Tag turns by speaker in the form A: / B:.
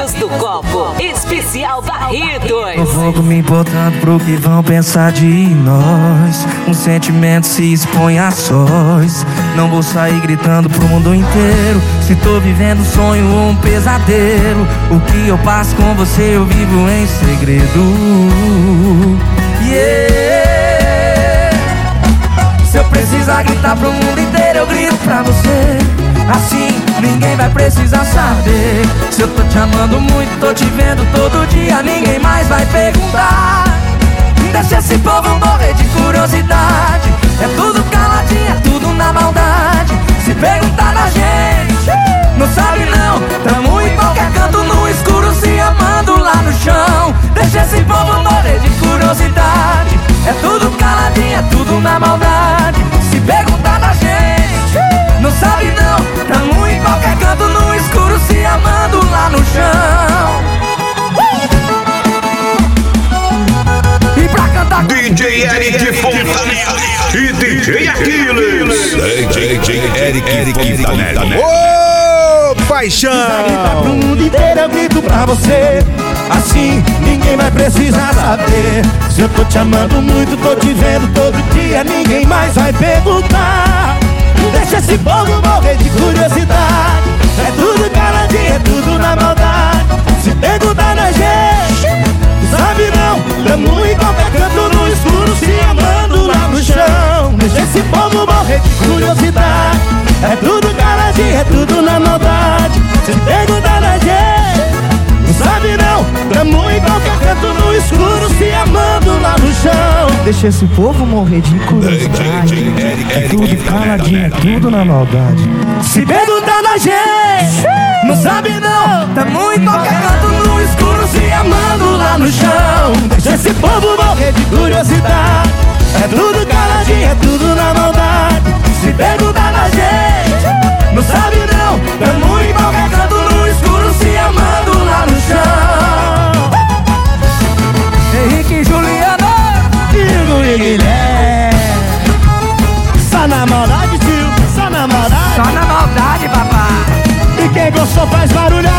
A: Bebidas do Copo, especial Barridos.
B: Não vou me importando pro que vão pensar de nós. Um sentimento se expõe a sós. Não vou sair gritando pro mundo inteiro se tô vivendo um sonho ou um pesadelo. O que eu passo com você eu vivo em segredo. Se eu precisar gritar pro mundo inteiro eu grito pra você. Assim ninguém vai precisar saber. Se eu tô te amando muito, tô te vendo todo dia, ninguém mais vai perguntar. Deixa esse povo morrer de curiosidade. É tudo caladinho, é tudo na maldade. Se perguntar na gente, não sabe não. Tamo em qualquer canto no escuro se amando lá no chão. Deixa esse povo morrer de curiosidade. É tudo caladinho, é tudo na maldade. Se perguntar na gente, não sabe não. Tamo em qualquer canto no escuro se amando lá no chão. E pra cantar
C: DJ Eric Fontanelli e DJ Aquiles. DJ Eric Fontanelli.
D: Ô, paixão!
B: Gritar pro mundo inteiro eu grito pra você. Assim ninguém vai precisar saber. Se eu tô te amando muito, tô te vendo todo dia, ninguém mais vai perguntar. Deixa esse povo morrer de curiosidade. É tudo caladinho, é tudo na maldade. Se perguntar na gente, sabe não. Tamo em qualquer canto no escuro se amando lá no chão. Deixa esse povo morrer de curiosidade. É tudo caladinho, é tudo na maldade. Se perguntar na gente, não sabe não. Tamo em qualquer canto no escuro se amando lá no chão. Deixa esse povo morrer de curiosidade. É tudo caladinho, é tudo na maldade. Se perguntar na gente, não sabe não. Tamo em qualquer canto no escuro se amando lá no chão. Deixa esse povo morrer de curiosidade. É tudo caladinho, é tudo na maldade. Se perguntar na gente, não sabe não. Tamo em qualquer canto no escuro se amando lá no chão. Henrique e Juliano, Diego e Guilherme. Só na maldade, tio, só na maldade. Só na maldade, papai. E quem gostou faz barulho.